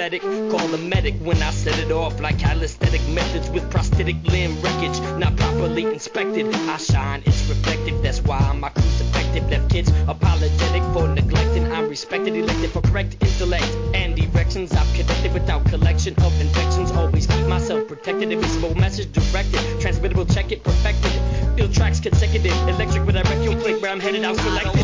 pathetic. Call the medic when I set it off like calisthenic methods with prosthetic limb wreckage, not properly inspected. I shine, it's reflective, that's why my crew's effective. Left kids apologetic for neglecting. I'm respected, elected for correct intellect and erections. I've connected without collection of infections. Always keep myself protected. Invisible message directed, transmittable, check it, perfected. Field tracks consecutive, electric with direct your click where I'm headed. I'll select it.